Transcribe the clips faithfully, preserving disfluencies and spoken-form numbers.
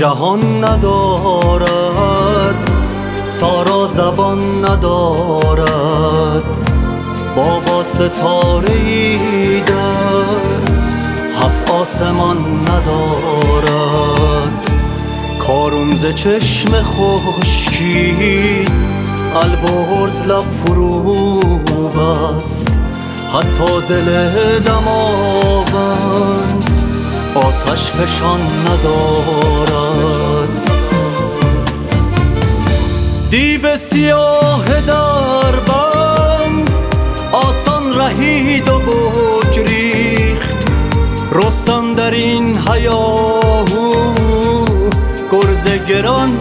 جهان ندارد، سارا زبان ندارد، بابا ستاره‌ای در هفت آسمان ندارد. کارون ز چشم خشکی البرز لب فرو بست، حتی دل دماوند آتش فشان ندارد. دیو سیاه در بند آسان رهید و بگریخت، رستم در این هیاهو گرز گران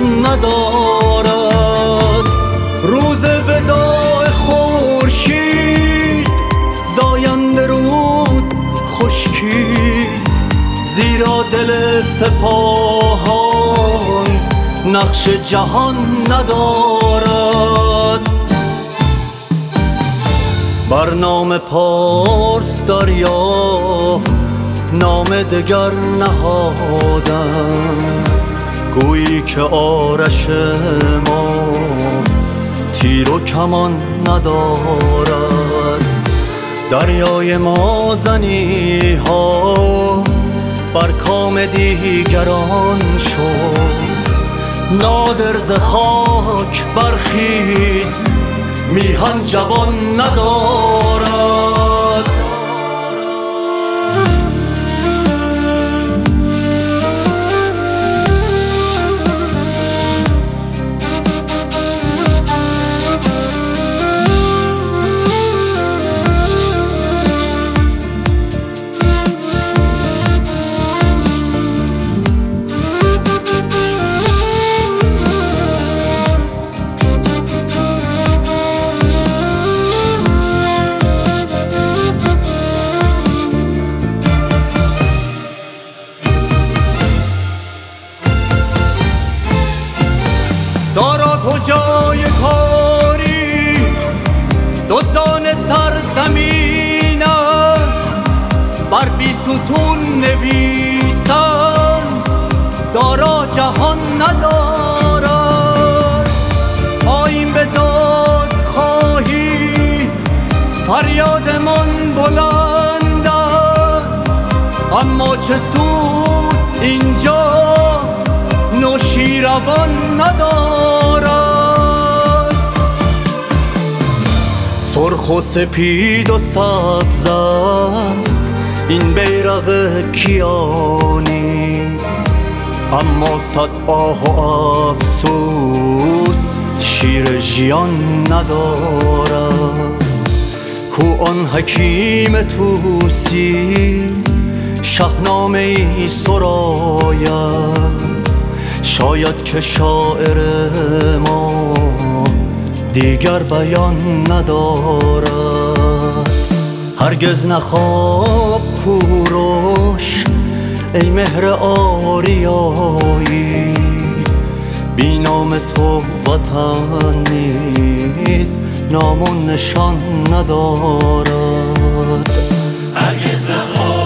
ندارد. روز وداع خورشید زاینده رود خشکید، زیرا دل سپاهان نقش جهان ندارد. بر نام پارس دریا نام دگر نهادم، گویی که آرش ما تیر و کمان ندارد. دریای ما زنی ها بر کام دیگران شد، نادر ز خاک برخیز میهن جوان ندارد. دارا کجای کاری دزدان سرزمینند، بر بی ستون نویسند دارا جهان ندارد. آیین به داد خواهی فریادمان بلند است، اما چه سود اینجا نوشیروان ندارد. سرخ و سپید و سبز است این بیرق کیانی، اما صد آه و افسوس شیر ژیان ندارد. کو آن حکیم طوسی شاهنامه ای سراید، شاید که شاعر ما دیگر بیان ندارد. هرگز نخواب کوروش ای مهر آریایی، بی نام تو وطن نیز نام و نشان ندارد. هرگز نخواب